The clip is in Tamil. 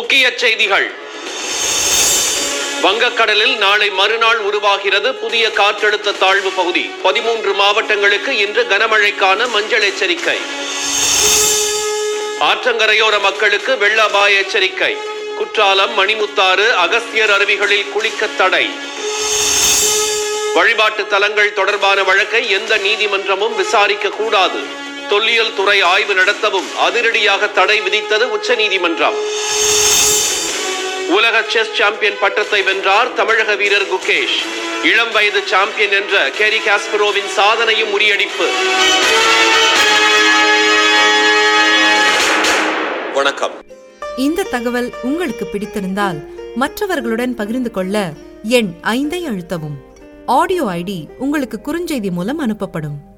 முக்கிய செய்திகள். வங்கக்கடலில் நாளை மறுநாள் உருவாகிறது புதிய காற்றழுத்த தாழ்வு பகுதி. 13 மாவட்டங்களுக்கு இன்று கனமழைக்கான மஞ்சள் எச்சரிக்கை. ஆற்றங்கரையோர மக்களுக்கு வெள்ள அபாய எச்சரிக்கை. குற்றாலம், மணிமுத்தாறு, அகஸ்தியர் அருவிகளில் குளிக்க தடை. வழிபாட்டு தலங்கள் தொடர்பான வழக்கை எந்த நீதிமன்றமும் விசாரிக்க கூடாது. தொல்லியல் துறை ஆய்வு நடத்தவும் அதிரடியாக தடை விதித்தது உச்சநீதிமன்றம். உலக செஸ் சாம்பியன் பட்டத்தை வென்றார் தமிழக வீரர் குகேஷ். இளம் வயது சாம்பியன் என்ற கேரி காஸ்பரோவின் சாதனையும் முறியடிப்பு. வணக்கம். இந்த தகவல் உங்களுக்கு பிடித்திருந்தால் மற்றவர்களுடன் பகிர்ந்து கொள்ள எண் 5 அழுத்தவும். ஆடியோ ஐடி உங்களுக்கு குறுஞ்செய்தி மூலம் அனுப்பப்படும்.